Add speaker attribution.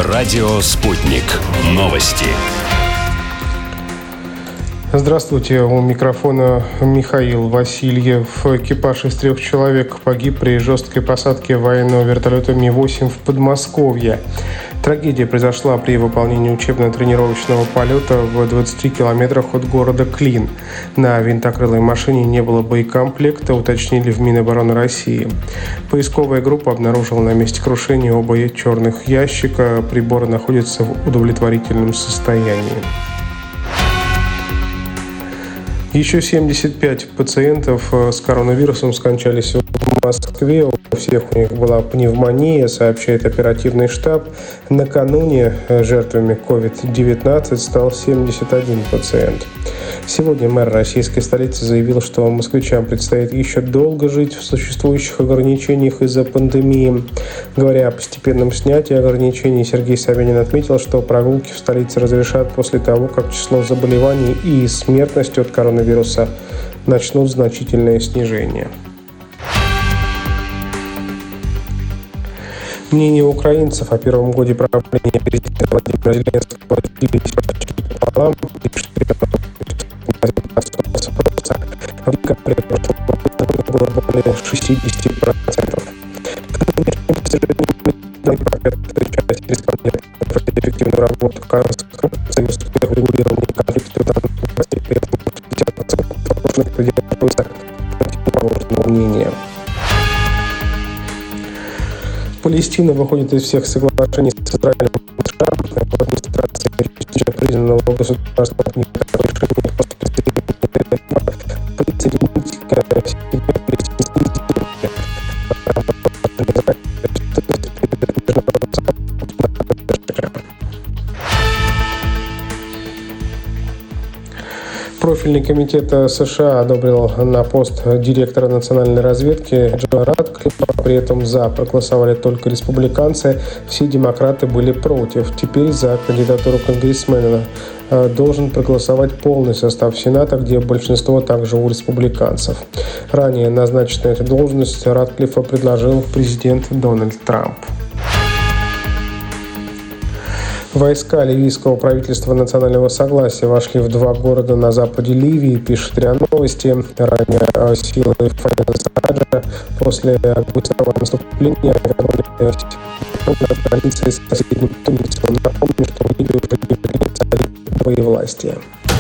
Speaker 1: Радио «Спутник». Новости.
Speaker 2: Здравствуйте, у микрофона Михаил Васильев. Экипаж из 3 человек погиб при жесткой посадке военного вертолета Ми-8 в Подмосковье. Трагедия произошла при выполнении учебно-тренировочного полета в 20 километрах от города Клин. На винтокрылой машине не было боекомплекта, уточнили в Минобороны России. Поисковая группа обнаружила на месте крушения оба черных ящика. Приборы находятся в удовлетворительном состоянии. Еще 75 пациентов с коронавирусом скончались в Москве. У всех у них была пневмония, сообщает оперативный штаб. Накануне жертвами COVID-19 стал 71 пациент. Сегодня мэр российской столицы заявил, что москвичам предстоит еще долго жить в существующих ограничениях из-за пандемии. Говоря о постепенном снятии ограничений, Сергей Собянин отметил, что прогулки в столице разрешат после того, как число заболеваний и смертность от коронавируса начнут значительное снижение. Мнение украинцев о первом годе правления президента Владимира Зеленского разделились почти пополам. В декабре прошлого года было более 60%. Часть респондентов эффективную работу Союз в регулировании конфликта властей, при этом 50% опрошенных придерживаются противоположного мнения. Палестина выходит из всех соглашений с Израилем. В администрации частично признанного государства от некоторых решений после Профильный комитет США одобрил на пост директора национальной разведки Джона Ратклиффа. При этом за проголосовали только республиканцы. Все демократы были против. Теперь за кандидатуру конгрессмена должен проголосовать полный состав Сената, где большинство также у республиканцев. Ранее назначить на эту должность Ратклиффа предложил президент Дональд Трамп. Войска ливийского правительства национального согласия вошли в 2 города на западе Ливии, пишет РИА Новости. Ранее силы Файза после быстрого наступления вернулись на границе с соседним Тунисом. Напомню, что в Ливии уже не власти.